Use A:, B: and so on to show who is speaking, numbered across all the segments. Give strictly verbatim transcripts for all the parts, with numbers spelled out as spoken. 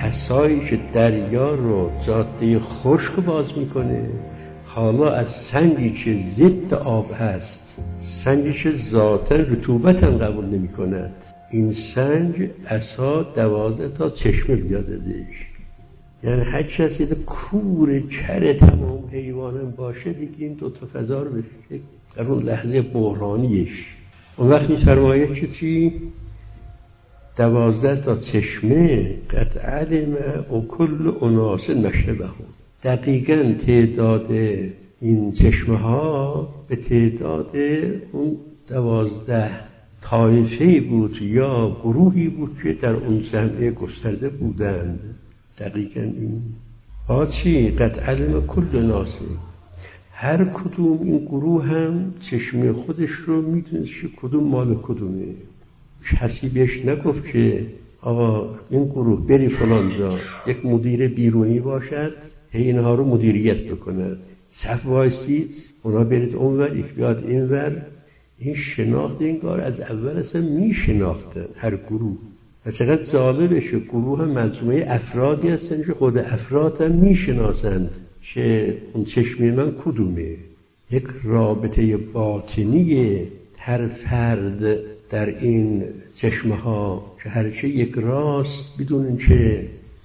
A: عصایی که دریا رو جاده خشک باز میکنه، حالا از سنگی که ضد آب هست، سنگی که ذاتاً رطوبت هم قبول نمی کند، این سنگ عصا دوازده تا چشمه بیاد ازش. یعنی هر کسی کور کر تمام حیوانم باشه دیگه این دوتا فضا رو بشه در اون لحظه بحرانیش. اون وقت می‌فرماید که چی؟ دوازده تا چشمه قد علم و کل اناس مشربهم. دقیقاً تعداد این چشمه ها به تعداد اون دوازده طایفه بود یا گروهی بود که در اون زمینه گسترده بودند. دقیقاً این ها چی؟ قد علم کل ناسه، هر کدوم این گروه هم چشمه خودش رو میدونست که کدوم مال کدومه. کسی بهش نگفت که آقا این گروه بری فلان جا، یک مدیر بیرونی باشد اینها رو مدیریت بکند، صف وایسید اونا برید اونور یک بیاد اینور. این شناخت انگار از اول اصلا میشناختن هر گروه. و چقدر جالبشه گروه هم مجموعه افرادی هستن که خود افراد هم میشناسند که اون چشمه من کدومه. یک رابطه باطنی هر فرد در این چشمه ها که هرچه یک راست بدون اینکه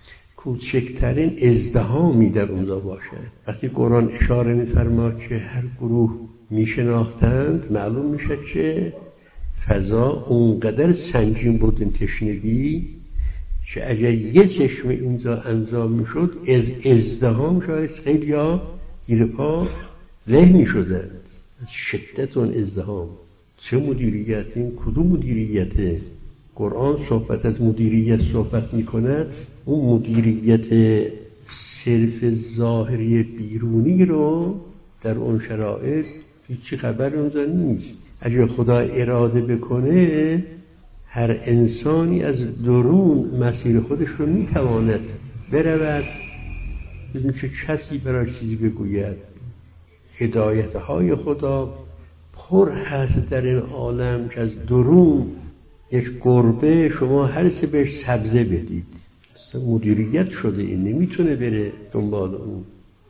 A: کوچکترین ازدحامی در اونجا باشد. وقتی قرآن اشاره می‌فرماد که هر گروه میشناختند، معلوم میشه که فضا اونقدر سنگین بود این تشنگی که اگر یه چشمه اینجا انجام میشد از ازدحام شاید خیلی ها گیر پا له میشدند از شدت اون ازدحام. چه مدیریت؟ این کدوم مدیریته؟ قرآن صحبت از مدیریت صحبت میکند، اون مدیریت صرف ظاهری بیرونی رو در اون شرایط هیچی خبر اونجا نیست. اگر خدا اراده بکنه هر انسانی از درون مسیر خودش رو میتواند برود بدون که کسی برای چیزی بگوید. هدایتهای خدا پر هست در این عالم که از درون یک گربه شما هر سه بهش سبزه بدید مدیریت شده، این نمیتونه بره دنبال اون.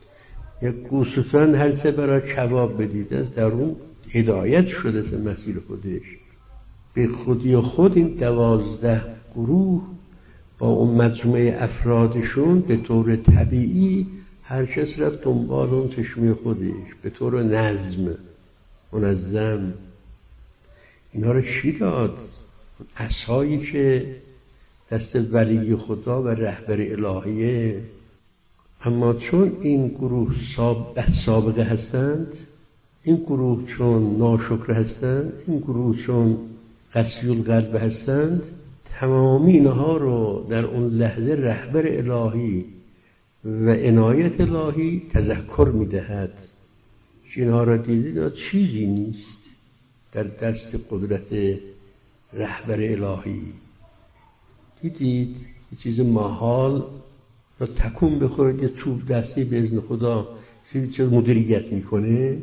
A: یک گوسفند هر سه برای کباب بدید از درون هدایت شده از مسیر خودش. به خودی خود این دوازده گروه با اون مجموعه افرادشون به طور طبیعی هر کس رفت دنبال اون چشمه خودش به طور نظم منظم. اینا رو چی داد؟ عصایی که دست ولی خدا و رهبر الهیه. اما چون این گروه بد سابقه هستند، این گروه چون ناشکر هستند، این گروه چون قسی القلب هستند، تمامی اینها رو در اون لحظه رهبر الهی و عنایت الهی تذکر میدهد که اینها را دیدید چیزی نیست در دست قدرت رهبر الهی. دیدید یه چیز محال را تکون بخورد یه چوب دستی به اذن خدا چه مدیریت میکنه.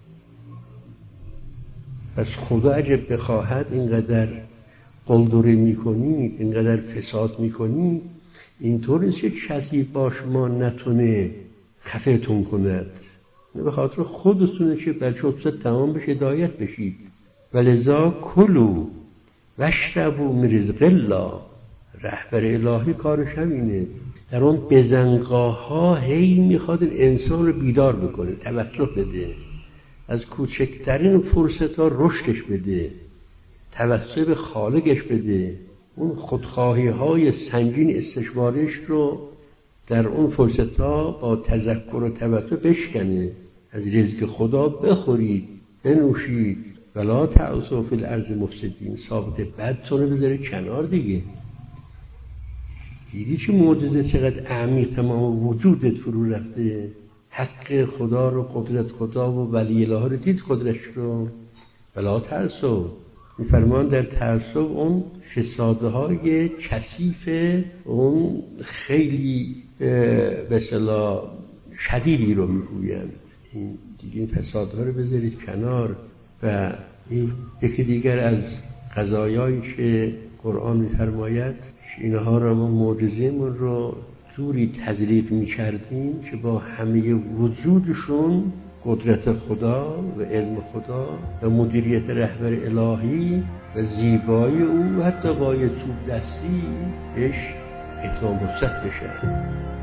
A: پس خدا اگه بخواهد اینقدر قلدری میکنید، اینقدر فساد میکنید، اینطور نیست که کسی با شما نتونه خفتون کند. به خاطر خودتونه که بچه ها تمام بشه هدایت بشید. ولذا کلوا واشربوا من رزق الله. رهبر الهی کارش همینه. در اون بزنگاه ها هی میخواد انسان رو بیدار بکنه، توجه بده، از کوچکترین فرصت ها رشدش بده، توجه به خالقش بده، اون خودخواهی های سنگین استشوارش رو در اون فرصت ها با تذکر و توجه بشکنه. از رزق خدا بخورید، بنوشید، ولا تعثوا فی الارض مفسدین. ساقط بدتونه بذاره کنار دیگه. دیدی چه معجزه، چقدر عمیق تمام وجودت فرو رفته. حق خدا رو، قدرت خدا و ولی الهی رو دید، قدرتش رو. ولا تعثوا، میفرمان در تعصب اون فساده های کثیف، اون خیلی به اصطلاح شدیدی رو میگویند. این دیگه این فسادها رو بذارید کنار. و این یکی دیگر از قضایایی که قرآن می‌فرماید اینها را ما معجزه‌مون رو جوری تزریق می‌کردیم که با همه وجودشون قدرت خدا و علم خدا و مدیریت رهبر الهی و زیبایی او و حتی با یه توپ دستی بهش اتمام رخصت بشه.